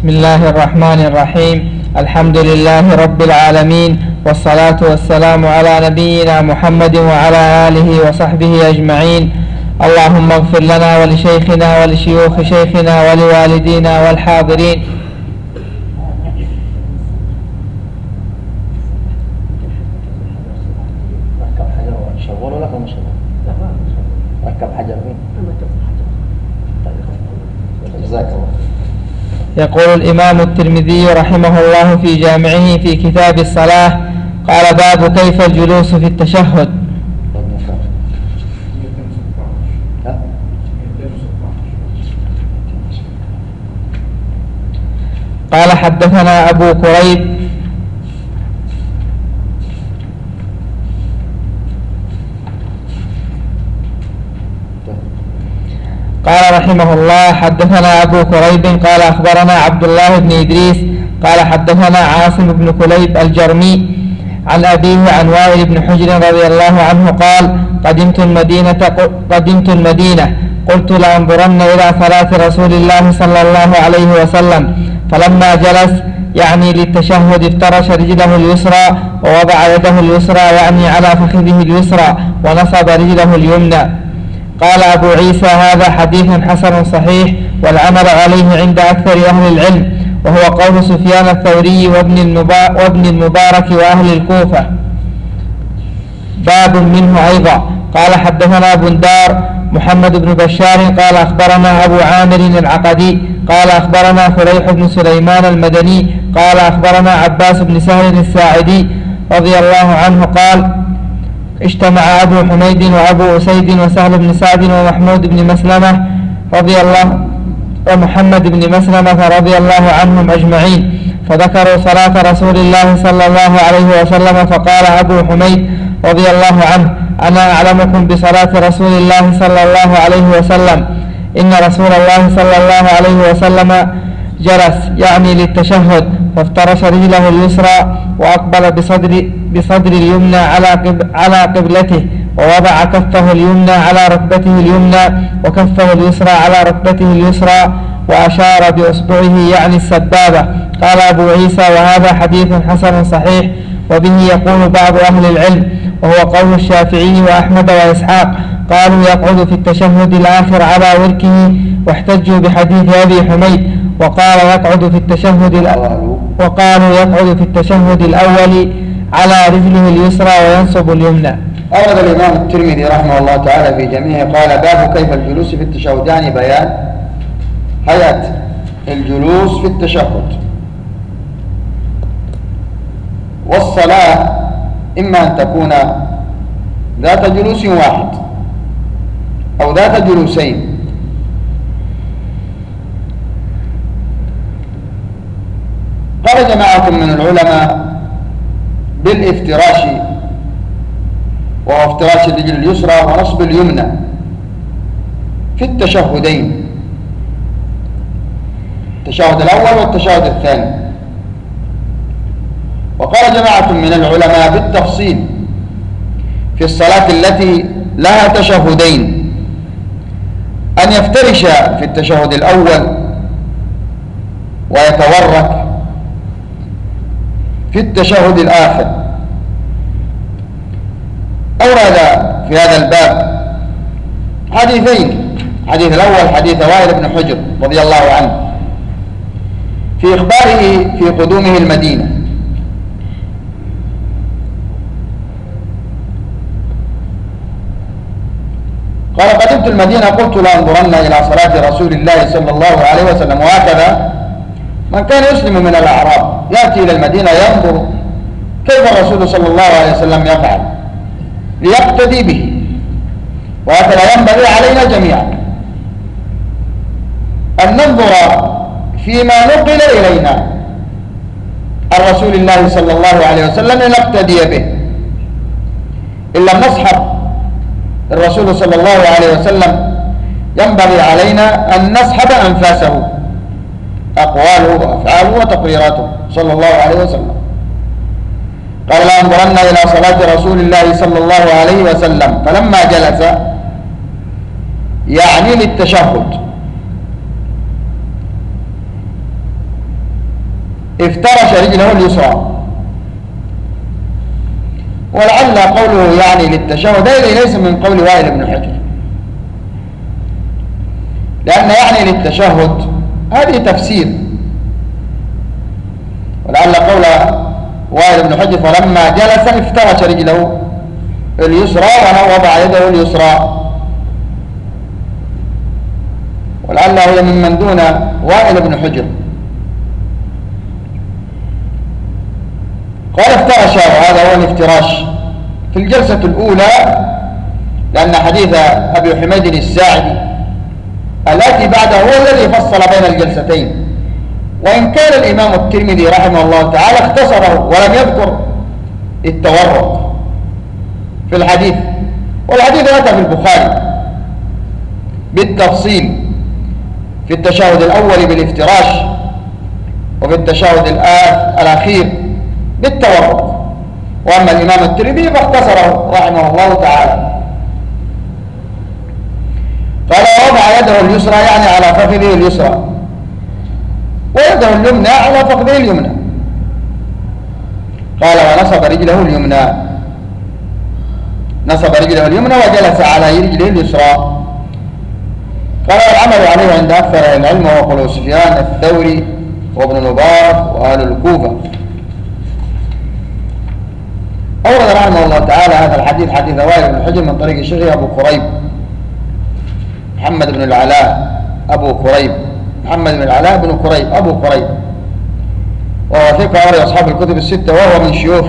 بسم الله الرحمن الرحيم. الحمد لله رب العالمين، والصلاة والسلام على نبينا محمد وعلى آله وصحبه أجمعين. اللهم اغفر لنا ولشيخنا ولشيوخ شيخنا ولوالدينا والحاضرين. يقول الإمام الترمذي رحمه الله في جامعه في كتاب الصلاة: قال: باب كيف الجلوس في التشهد. قال: حدثنا أبو كريب قال رحمه الله: حدثنا أبو كريب قال: أخبرنا عبد الله بن إدريس قال: حدثنا عاصم بن كليب الجرمي عن أبيه عن وائل بن حجر رضي الله عنه قال: قدمت المدينة قلت لأنظرن إلى صلاة رسول الله صلى الله عليه وسلم، فلما جلس يعني للتشهد افترش رجله اليسرى ووضع يده اليسرى يعني على فخذه اليسرى ونصب رجله اليمنى. قال أبو عيسى: هذا حديث حسن صحيح، والعمل عليه عند أكثر أهل العلم، وهو قول سفيان الثوري وابن المبارك وأهل الكوفة. باب منه أيضا. قال: حدثنا بندار محمد بن بشار قال: أخبرنا أبو عامر العقدي قال: أخبرنا فليح بن سليمان المدني قال: أخبرنا عباس بن سهل الساعدي رضي الله عنه قال: اجتمع أبو حميد وأبو أسيد وسهل بن سعد ومحمود بن مسلمة ومحمد بن مسلمة رضي الله عنهم أجمعين، فذكروا صلاة رسول الله صلى الله عليه وسلم، فقال أبو حميد رضي الله عنه: أنا أعلمكم بصلاة رسول الله صلى الله عليه وسلم. إن رسول الله صلى الله عليه وسلم جلس يعني للتشهد، فافترش رجله اليسرى وأقبل بصدر اليمنى على قبلته، ووضع كفه اليمنى على ركبته اليمنى وكفه اليسرى على ركبته اليسرى، وأشار بأصبعه يعني السبابة. قال أبو عيسى: وهذا حديث حسن صحيح، وبه يقول بعض أهل العلم، وهو قول الشافعي وأحمد وإسحاق. قالوا: يقعد في التشهد الآخر على وركه، واحتجوا بحديث أبي حميد، وقالوا يقعد في التشهد الأول على رجله اليسرى وينصب اليمنى. أورد الإمام الترمذي رحمه الله تعالى في جميعه قال: باب كيف الجلوس في التشهد، يعني بيان هيئة الجلوس في التشهد. والصلاة إما أن تكون ذات جلوس واحد أو ذات جلوسين. قال جماعة من العلماء بالافتراش، وهو افتراش الرجل اليسرى ونصب اليمنى في التشهدين، التشهد الأول والتشهد الثاني. وقال جماعة من العلماء بالتفصيل في الصلاة التي لها تشهدين أن يفترش في التشهد الأول ويتورك في التشهد الآخر. أورد في هذا الباب حديثين: الحديث الأول حديث وائل بن حجر رضي الله عنه في إخباره في قدومه المدينة، قال: قدمت المدينة قلت لأنظرن إلى صلاة رسول الله صلى الله عليه وسلم. وهكذا من كان يسلم من الأعراب يأتي إلى المدينة ينظر كيف الرسول صلى الله عليه وسلم يفعل ليقتدي به، وهكذا ينبغي علينا جميعا أن ننظر فيما نقل إلينا عن رسول الله صلى الله عليه وسلم لنقتدي به. إن لم نصحب الرسول صلى الله عليه وسلم ينبغي علينا أن نصحب أنفاسه، أقواله وأفعاله وتقريراته صلى الله عليه وسلم. قال: لأنظرن إلى صلاة رسول الله صلى الله عليه وسلم، فلما جلس يعني للتشهد افترش رجله اليسرى. ولعل قوله يعني للتشهد هذا ليس من قول وائل بن حجر، لأن يعني للتشهد هذه تفسير. ولعل قول وائل بن حجر فلما جلس افترش رجله اليسرى ووضع يده اليسرى، ولعل هي ممن دون وائل بن حجر. قال افترش، وهذا هو الافتراش في الجلسة الأولى، لأن حديث أبي حميد الساعدي الذي بعده هو الذي فصل بين الجلستين، وإن كان الإمام الترمذي رحمه الله تعالى اختصره ولم يذكر التورق في الحديث، والحديث أتى في البخاري بالتفصيل في التشهد الأول بالافتراش، وفي التشهد الأخير بالتورق. وأما الإمام الترمذي فاختصره رحمه الله تعالى. قال وضع يده اليسرى يعني على فخذه اليسرى، ويده اليمنى على فخذه اليمنى. قال ونصب رجله اليمنى، نصب رجله اليمنى وجلس على رجله اليسرى. قال العمل عليه عند أكثر أهل العلم وهو قول سفيان الثوري وابن نباط وأهل الكوفة. أورد رحمه الله تعالى هذا الحديث حديث وائل بن حجر من طريق شيخه أبو كريب محمد بن العلاء أبو كريب، محمد بن العلاء بن كريب أبو كريب، وهو ثقة أخرج أصحاب الكتب الستة، وهو من شيوخ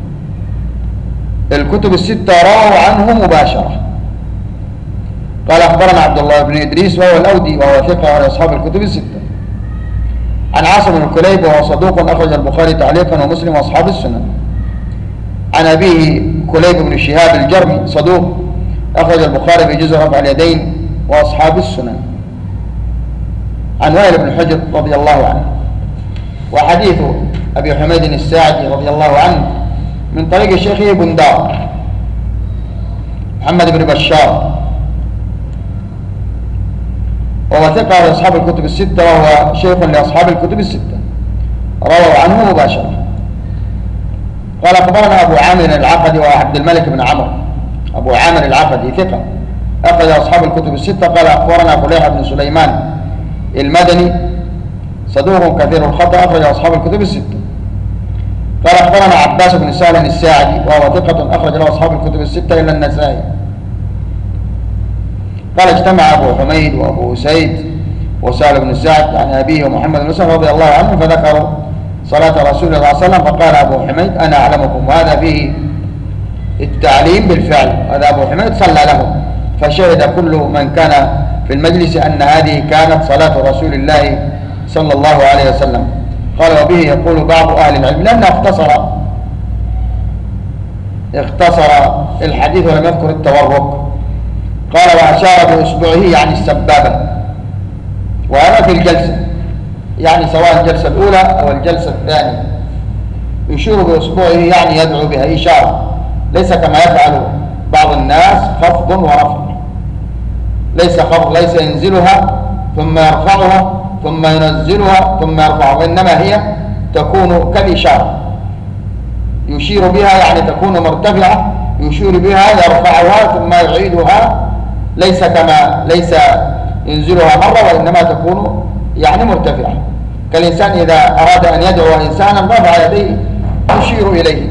الكتب الستة، رووا عنه مباشرة. قال أخبرنا عبد الله بن إدريس وهو الأودي، وهو ثقة أخرج أصحاب الكتب الستة، عن عاصم بن كليب وهو صدوق أخرج البخاري تعليقا ومسلم وأصحاب السنن. عن أبيه كليب بن شهاب الجرمي صدوق أخرج البخاري في جزء رفع اليدين وأصحاب السنن. عن وائل بن حجر رضي الله عنه. وحديث أبي حميد الساعدي رضي الله عنه من طريق شيخه بندار محمد بن بشار، وهو ثقة لأصحاب الكتب الستة، وهو شيخ لأصحاب الكتب الستة، رووا عنه مباشرة. قال أخبرنا أبو عامر العقدي وعبد الملك بن عمرو، أبو عامر العقدي ثقة أخرج أصحاب الكتب الستة. قال أخبرنا فليح بن سليمان المدني صدوق كثير الخطأ أخرج أصحاب الكتب الستة. قال أخبرنا عباس بن سهل الساعدي وهو ثقة أخرج له أصحاب الكتب الستة إلا النسائي. قال اجتمع أبو حميد وأبو سيد وسهل بن سعد عن أبيه ومحمد بن سهل رضي الله عنه فذكروا صلاة رسول الله صلى الله عليه وسلم، فقال أبو حميد أنا أعلمكم، وهذا فيه التعليم بالفعل. هذا أبو حميد صلى له، فشهد كل من كان في المجلس أن هذه كانت صلاة رسول الله صلى الله عليه وسلم. قال وبه يقول بعض أهل العلم، لأنه اختصر الحديث ولم يذكر التورق. قال وأشار بإصبعه يعني السبابة، وهذا في الجلسة، يعني سواء الجلسة الأولى أو الجلسة الثانية، يشير بإصبعه يعني يدعو بها إشارة، ليس كما يفعل بعض الناس خفض ورفع، ليس خفض، ليس ينزلها ثم يرفعها ثم ينزلها ثم يرفعها، إنما هي تكون كالإشارة، يشير بها يعني تكون مرتفعة، يشير بها يرفعها ثم يعيدها، ليس ينزلها مرة، وإنما تكون يعني مرتفعة، كالإنسان إذا أراد أن يدعو إنسانا رفع يديه يشير إليه.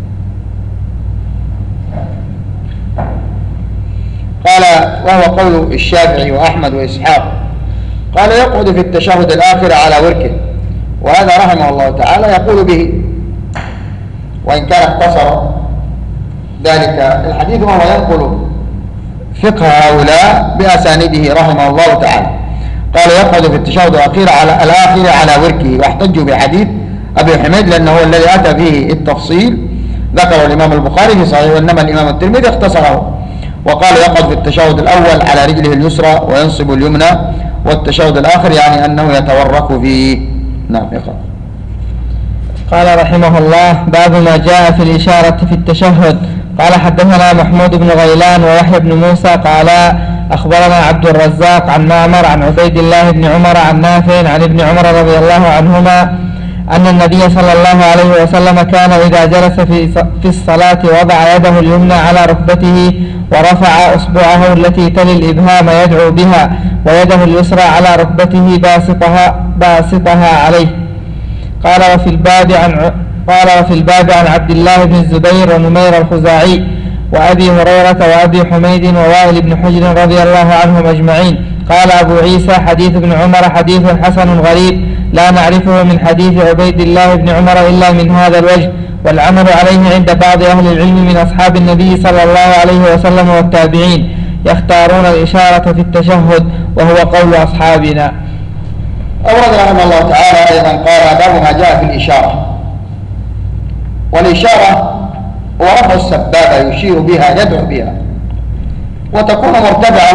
قال وهو قول الشافعي وأحمد وإسحاق. قال يقعد في التشهد الآخر على وركه، وهذا رحمه الله تعالى يقول به، وإن كان اختصر ذلك الحديث، وهو ينقل فقه هؤلاء بأسانيده رحمه الله تعالى. قال يقعد في التشهد الأخير على وركه، واحتجوا بحديث أبي حميد لأنه هو الذي أتى فيه التفصيل، ذكر الإمام البخاري في صحيح، وإنما الإمام الترمذي اختصره وقال يقعد في التشهد الأول على رجله اليسرى وينصب اليمنى، والتشهد الآخر يعني أنه يتورك فيه. نعم يقرأ. قال رحمه الله باب ما جاء في الإشارة في التشهد. قال حدثنا محمود بن غيلان ويحيى بن موسى قال أخبرنا عبد الرزاق عن معمر عن عبيد الله بن عمر عن نافع عن ابن عمر رضي الله عنهما أن النبي صلى الله عليه وسلم كان إذا جلس في الصلاة وضع يده اليمنى على ركبته ورفع أصبعه التي تلي الإبهام يدعو بها، ويده اليسرى على ركبته باسطها عليه. قال وفي الباب عن عبد الله بن الزبير ونمير الخزاعي وأبي هريرة وأبي حميد ووائل بن حجر رضي الله عنهم أجمعين. قال أبو عيسى حديث ابن عمر حديث حسن غريب لا نعرفه من حديث عبيد الله بن عمر إلا من هذا الوجه، والعمل عليه عند بعض أهل العلم من أصحاب النبي صلى الله عليه وسلم والتابعين، يختارون الإشارة في التشهد وهو قول أصحابنا. أورد رحمه الله تعالى أيضا قال باب ما جاء في الإشارة. والإشارة هو رفع السبابة يشير بها يدعو بها، وتكون مرتفعة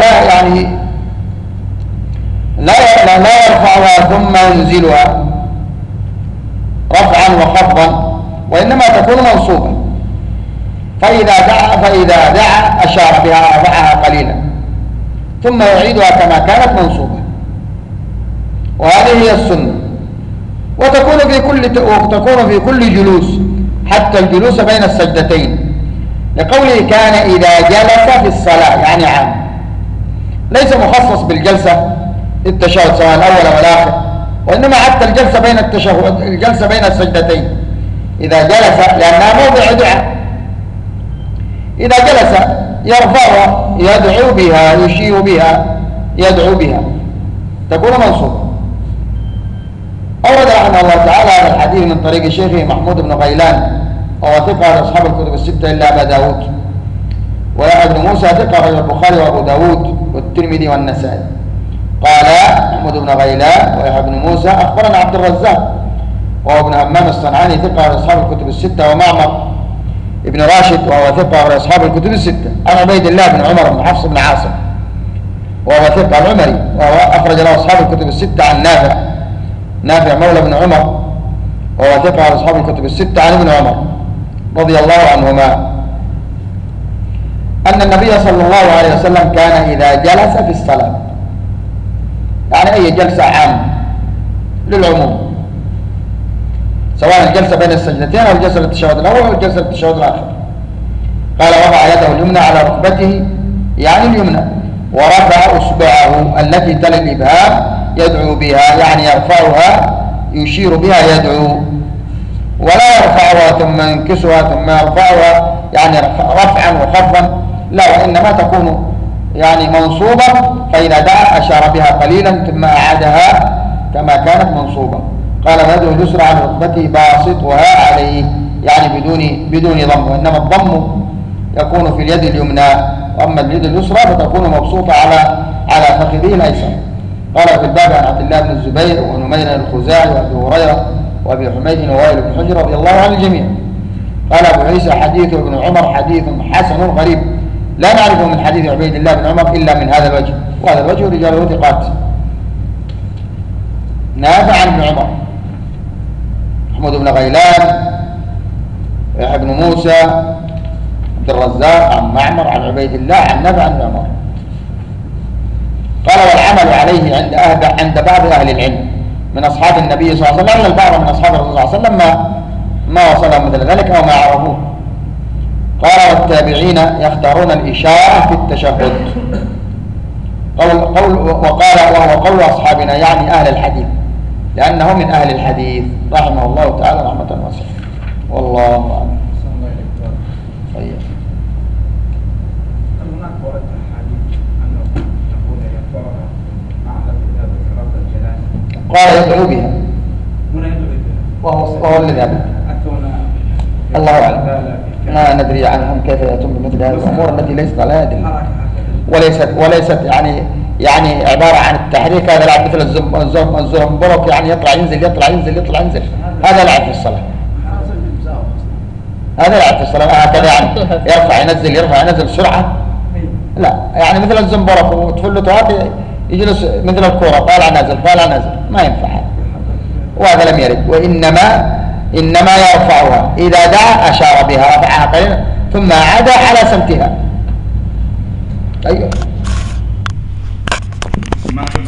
لا يرفعها ثم ينزلها رفعا وخفضا، وإنما تكون منصوبة، فإذا دعا أشار بها رفعها قليلا ثم يعيدها كما كانت منصوبة، وهذه هي السنة. وتكون في كل جلوس، حتى الجلوس بين السجدتين، لقوله كان إذا جلس في الصلاة، يعني عام، ليس مخصص بالجلسة التشهد سواء الأول أو الآخر، وإنما حتى الجلسة بين السجدتين إذا جلس، لأنها موضع دعاء، إذا جلس يرفعها يدعو بها يشير بها يدعو بها، تكون منصوبة. أورد رحمه الله تعالى هذا الحديث من طريق شيخه محمود بن غيلان، وهو ثقة أصحاب الكتب الستة إلا أبا داود، ويحيى بن موسى ثقة رجل البخاري وأبو داود والترمذي والنسائي. قال محمود بن غيلان ويحيى بن موسى أخبرنا عبد الرزاق وهو ابن همام الصنعاني ثقة أصحاب الكتب الستة، ومعمر ابن راشد وهو ثقة أصحاب الكتب الستة، عن عبيد الله بن عمر بن حفص بن عاصم وهو ثقة العمري، وهو أخرج له أصحاب الكتب الستة عن نافع مولى بن عمر وهو ثقة أصحاب الكتب الستة عن ابن عمر رضي الله عنهما أن النبي صلى الله عليه وسلم كان إذا جلس في الصلاة، يعني أي جلسة عامة للعموم، سواء الجلسة بين السجدتين أو الجلسة للتشهد الأول أو الجلسة للتشهد الآخر. قال وضع يده اليمنى على ركبته، يعني اليمنى، ورفع أصبعه التي تلي الإبهام يدعو بها، يعني يرفعها يشير بها يدعو، ولا يرفعها ثم ينكسها ثم يرفعها يعني رفعا وخفضا، لا، وإنما تكون يعني منصوبة، فإذا دعا أشار بها قليلا ثم أعادها كما كانت منصوبة. قال ويده اليسرى على ركبته باسطها عليه، يعني بدون ضم، وإنما الضم يكون في اليد اليمنى، وأما اليد اليسرى فتكون مبسوطة على فخذه الأيسر. قال في الباب عن عبد الله بن الزبير ونمير الخزاعي وأبي هريرة وأبي حميد ووائل بن حجر رضي الله عن الجميع. قال أبو عيسى حديث ابن عمر حديث حسن غريب لا نعرفه من حديث عبيد الله بن عمر إلا من هذا الوجه، وهذا الوجه رجاله ثقات. نافع عن ابن عمر، محمود بن غيلان، يحيى بن موسى، عبد الرزاق عن معمر عن عبيد الله عن نافع عن ابن عمر. قال والعمل عليه عند بعض أهل العلم من أصحاب النبي صلى الله عليه وسلم، البعض من أصحاب الرسول صلى الله عليه وسلم ما وصلهم مثل ذلك أو ما عرفوه. قال والتابعين يختارون الإشارة في التشهد، وهو قول أصحابنا، يعني أهل الحديث، لأنه من أهل الحديث رحمه الله تعالى رحمة واسعة، والله أعلم. طيب. هناك ورد حديث أنه يقول يرفعها مع إذا ذكرت الجنازة، قال يدعو بها، هنا يدعو بها، وهو الذي أبدا، الله أعلم، ما ندري عنهم كيف يتم بمثل هذه الأمور التي ليست على أدلة، وليست يعني عبارة عن التحريك. هذا لعب مثل الزنبرك، يعني يطلع ينزل يطلع ينزل يطلع ينزل، هذا لعب في الصلاة، هذا لعب في الصلاة هكذا، يعني يرفع ينزل يرفع ينزل بسرعة، لا، يعني مثل الزنبرك وتفلته هذا يجلس مثل الكورة طالع نازل طالع نازل، ما ينفع هذا، وهذا لم يرد، إنما يرفعها إذا دعا أشار بها رفعها قليلا ثم عاد على سمتها. أيوه.